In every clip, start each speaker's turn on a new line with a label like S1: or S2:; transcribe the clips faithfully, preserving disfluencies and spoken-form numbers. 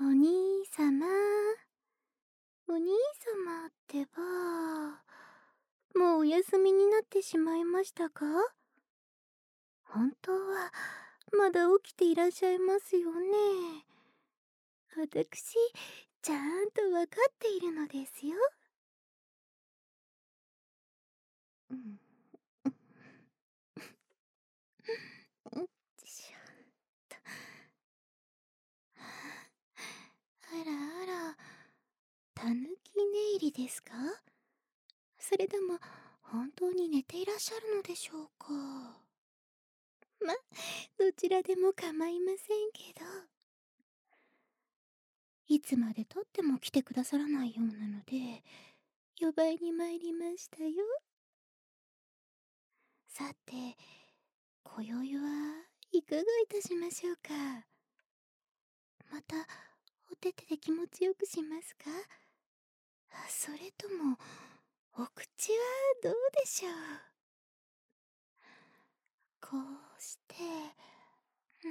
S1: お兄様、お兄様ってば、もうお休みになってしまいましたか？本当は、まだ起きていらっしゃいますよね。私、ちゃんとわかっているのですよ。うん。うんしょっと。あらあら、たぬき寝入りですか？それとも、本当に寝ていらっしゃるのでしょうか？ま、どちらでも構いませんけど。いつまで経っても来てくださらないようなので、呼ばいに参りましたよ。さて、今宵はいかがいたしましょうか？また、おててで気持ちよくしますか？それとも、お口はどうでしょう？こうして、うん。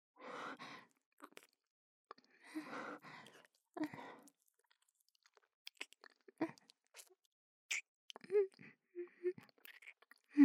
S1: うん。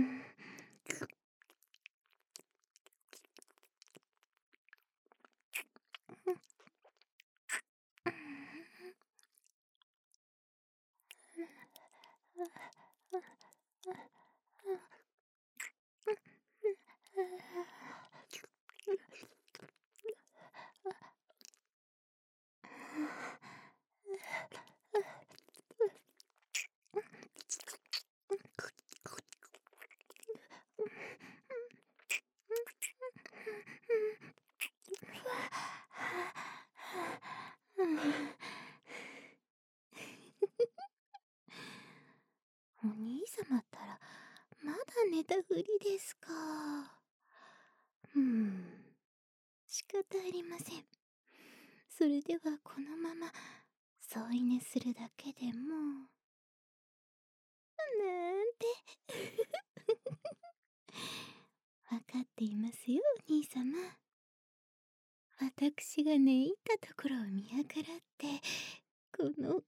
S1: お兄様ったら、まだ寝たふりですか。うーん、仕方ありません。それではこのまま添い寝するだけでも。なんて。わかっていますよ、お兄様。私が寝入ったところを見計らって、この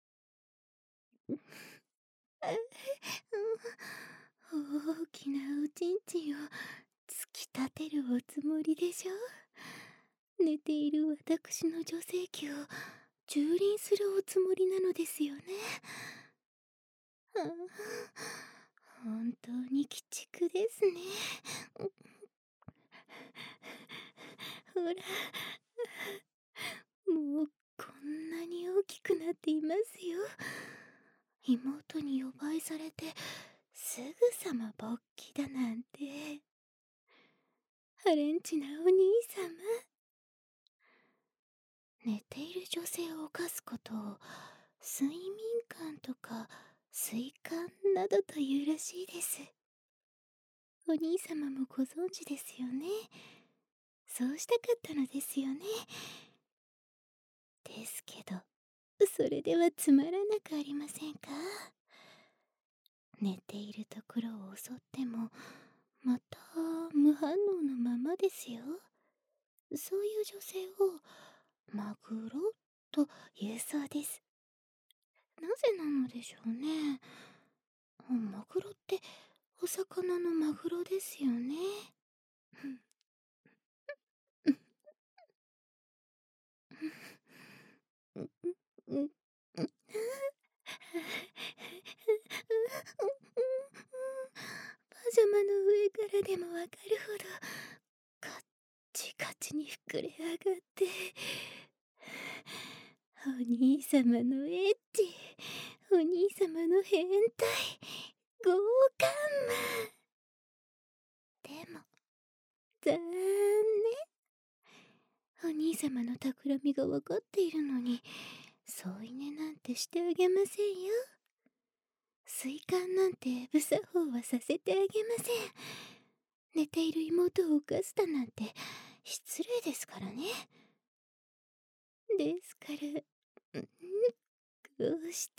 S1: 大きなおちんちんを突き立てるおつもりでしょう。寝ている私の女性器を蹂躙するおつもりなのですよね。はあ、本当に鬼畜ですね。ほら、もうこんなに大きくなっていますよ。妹に呼ばいされてすぐさま勃起だなんて。ハレンチなお兄様。寝ている女性を犯すことを睡眠感とか睡感などというらしいです。お兄様もご存知ですよね。そうしたかったのですよね。ですけど、それではつまらなくありませんか？寝ているところを襲ってもまた無反応のままですよ。そういう女性をマグロと言うそうです。なぜなのでしょうね。マグロってお魚のマグロですよね。パジャマの上からでもわかるほどカッチカチに膨れ上がってお兄様のエッチ、お兄様の変態、豪華マン。でも残念。お兄様の企みがわかっているのに添い寝なんてしてあげませんよ。水管なんて無作法はさせてあげません。寝ている妹を犯すだなんて失礼ですからね。ですから、うん、こうして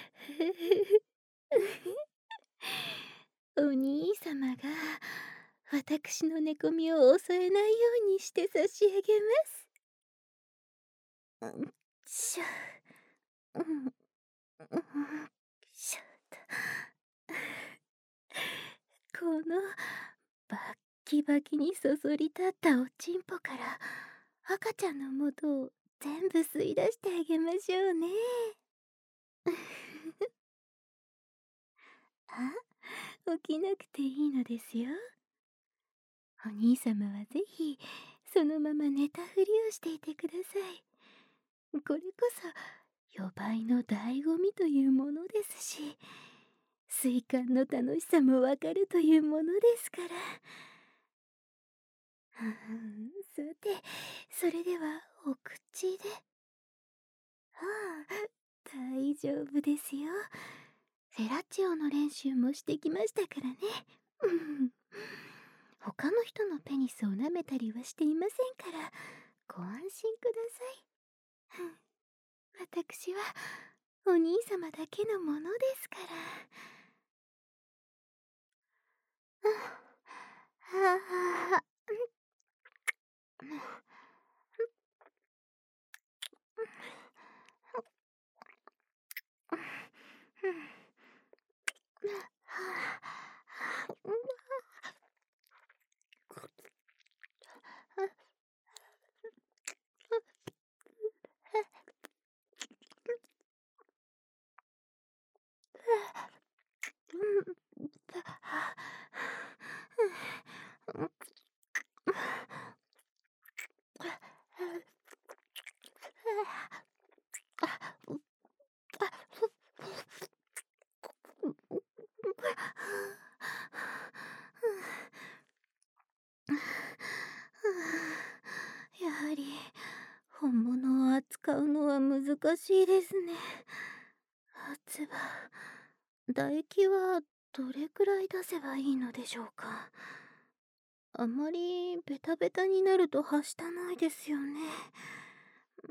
S1: お兄様が私の寝込みを襲えないようにして差し上げます。うん、しゃ、うん、うん、しゃと。このバッキバキにそそり立ったおちんぽから赤ちゃんの元を全部吸い出してあげましょうね。あ、起きなくていいのですよ。お兄様はぜひそのまま寝たふりをしていてください。これこそ予売の醍醐味というものですし、水管の楽しさもわかるというものですから。うん、さて、それではお口で。ああ、大丈夫ですよ。フェラチオの練習もしてきましたからね。うん、他の人のペニスを舐めたりはしていませんから、ご安心ください。うん、私はお兄様だけのものですから。うん、はあ、うん、やはり本物を扱うのは難しいですね。つば、唾液はどれくらい出せばいいのでしょうか。あまりベタベタになるとはしたないですよね。うん、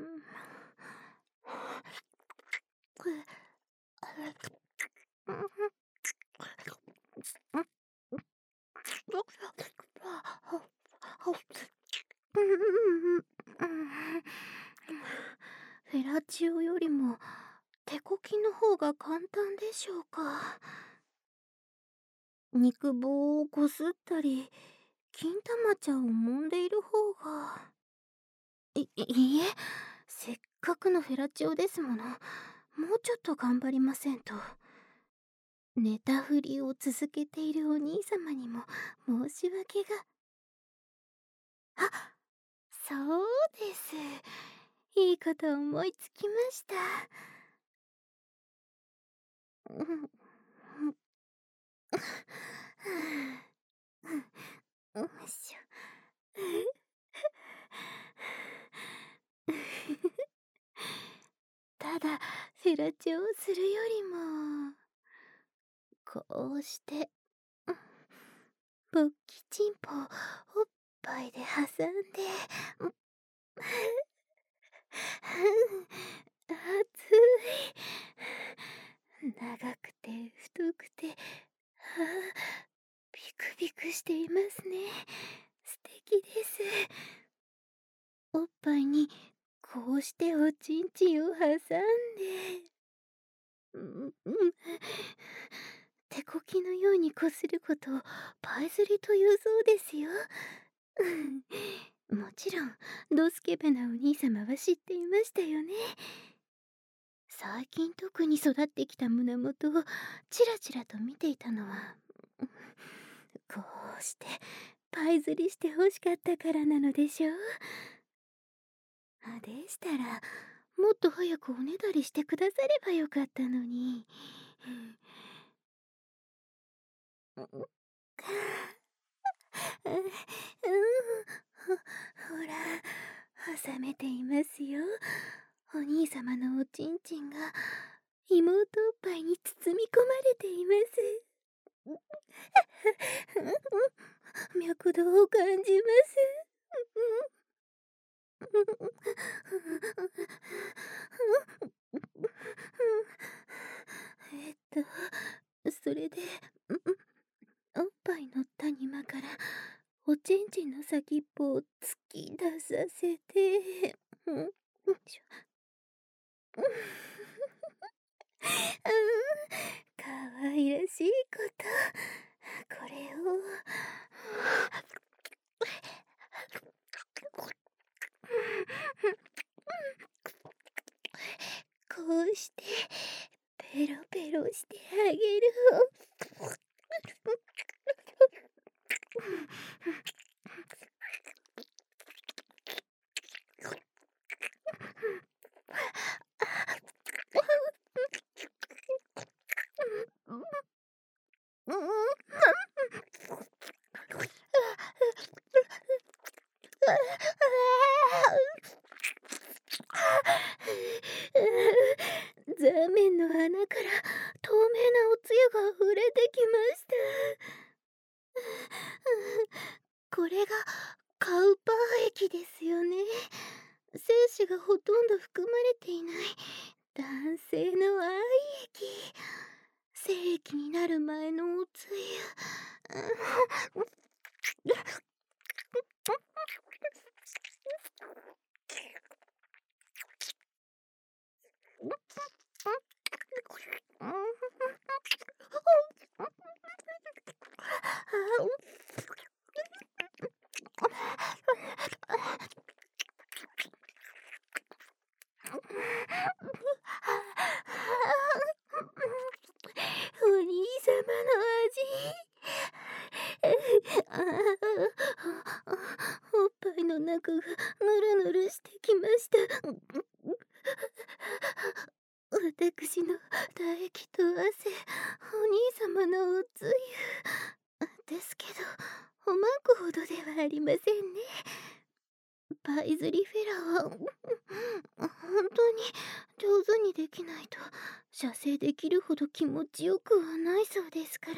S1: フェラチオよりも手こきの方が簡単でしょうか。肉棒をこすったり金玉ちゃんを揉んでいる方が。いいいえ、せっかくのフェラチオですもの。もうちょっと頑張りませんと。寝たふりを続けているお兄様にも申し訳が。あ、そうです。いいこと思いつきました。うん、うん、うん、よいしょ。ただフェラチオをするよりもこうしてぼっきちんぽをおっぱいで挟んで、うん、熱い、長くて太くて、はあ、ビクビクしていますね。素敵です。おっぱいにこうしておちんちんを挟んで、うんうん、手こきのようにこすることをパイ釣りというそうですよ。もちろんドスケベなお兄様は知っていましたよね。最近特に育ってきた胸元をチラチラと見ていたのは、こうしてパイ釣りして欲しかったからなのでしょう。でしたらもっと早くおねだりしてくださればよかったのに。うん、ほ、ほら、挟めていますよ。お兄様のおちんちんが妹おっぱいに包み込まれています。脈動を感じます。えっと、それで、おっぱいの谷間からおちんちんの先っぽを突き出させて、うん、よいしょ。うん、かわいらしいこと。これをこうしてペロペロしてあげる。ザーメンの穴から透明なおつゆが溢れてきました。これがカウパー液ですよね。精子がほとんど含まれていない男性の愛液。精液になる前のおつゆ。お兄様の味。おっぱいの中がぬるぬるしてきました。私の唾液と汗、お兄様のおつゆですけど、おまんこほどではありませんね。パイズリフェラは本当に上手にできないと射精できるほど気持ちよくはないそうですから。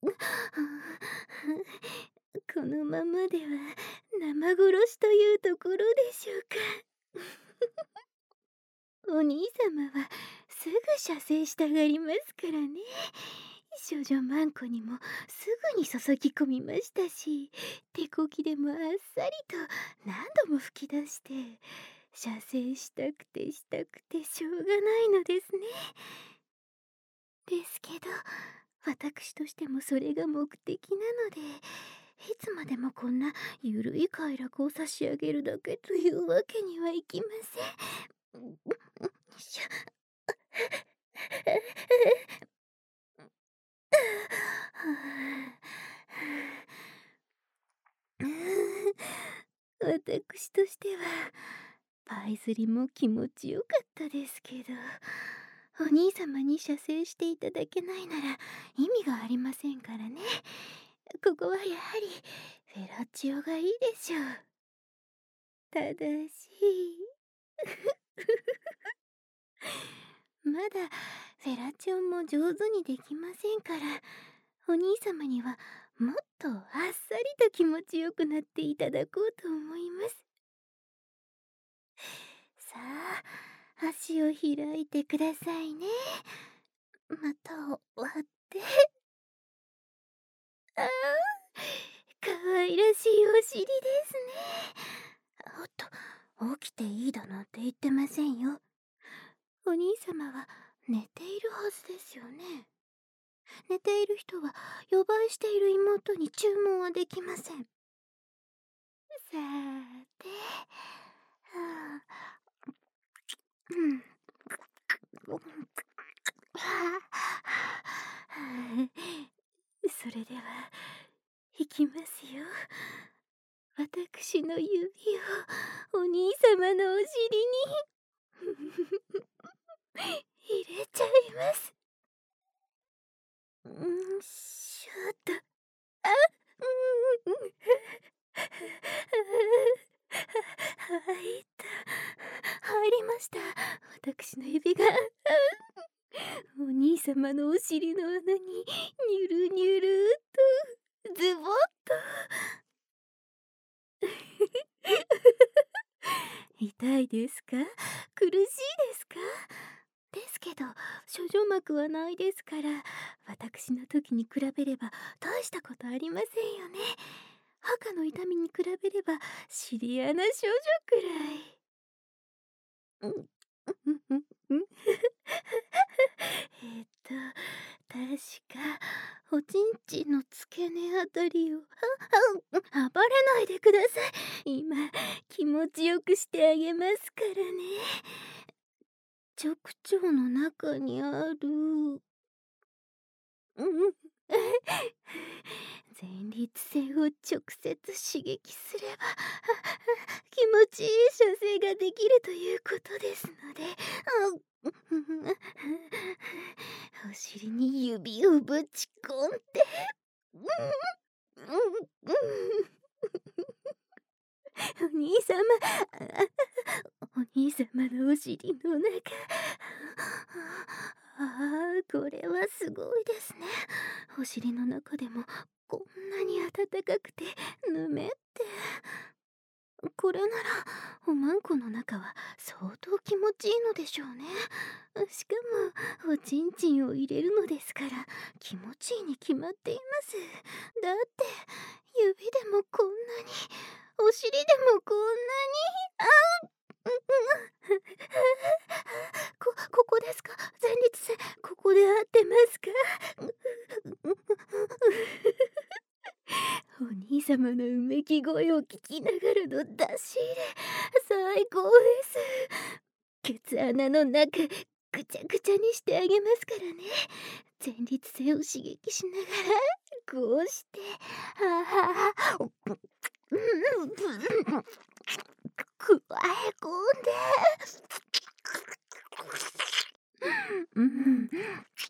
S1: このままでは生殺しというところでしょうか。お兄様はすぐ射精したがりますからね。少女マンコにもすぐに注ぎ込みましたし、手こきでもあっさりと何度も吹き出して射精したくてしたくてしょうがないのですね。ですけど私としてもそれが目的なので、いつまでもこんなゆるい快楽を差し上げるだけというわけにはいきません。よいしょ。私としてはパイ釣りも気持ちよかったですけど、お兄様に射精していただけないなら意味がありませんからね。ここはやはりフェラチオがいいでしょう。ただしまだフェラチオも上手にできませんから、お兄様にはもっとあっさりと気持ちよくなっていただこうと思います。さあ、足を開いてくださいね。股を割って。ああ、かわいらしいお尻ですね。おっと、起きていいだなんて言ってませんよ。お兄様は寝ているはずですよね。寝ている人は予売している妹に注文はできません。さーて、はあ、うん。それではいきますよ。私の指をお兄様のお尻に入れちゃいます。んしょっと。あ、うん。入った。入りました。私の指が。お兄様のお尻の穴にニュルニュルっとズボッと。痛いですか？苦しいですか？ですけど処女膜はないですから、私の時に比べれば大したことありませんよね。 墓の痛みに比べればシリアな少女くらい。うんうんうんうんえっと確かおちんちんの付け根あたりをああ暴れないでください。今気持ちよくしてあげますからね。直腸の中にあるうん前立腺を直接刺激すれば気持ちいい射精ができるということですので、お尻に指をぶち込んで、お兄様、お兄様のお尻の中、ああ、これはすごいですね。お尻の中でもこんなに暖かくてぬめって。これならおまんこの中は相当気持ちいいのでしょうね。しかもおちんちんを入れるのですから気持ちいいに決まっています。だって指でもこんなに、お尻でもこんなに、あんこ、ここですか？前立腺、ここで合ってますか？お兄様のうめき声を聞きながらの出し入れ、最高です。ケツ穴の中ぐちゃぐちゃにしてあげますからね。前立腺を刺激しながらこうしてはははくわえ込んでうん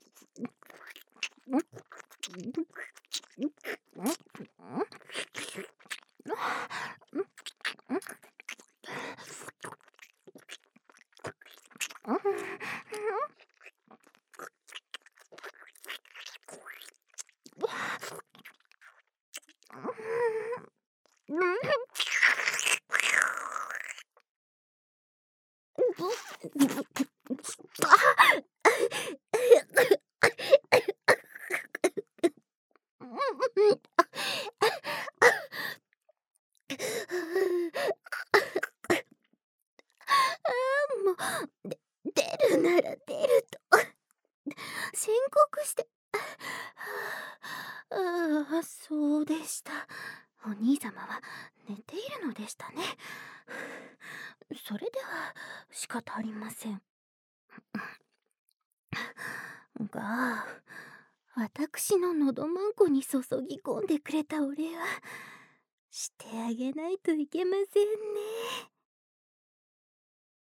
S1: もう、で出るなら出ると宣告してああ、そうでした。お兄様は寝ているのでしたね。それでは仕方ありません。が、私ののどまんこに注ぎ込んでくれたお礼はしてあげないといけませんね。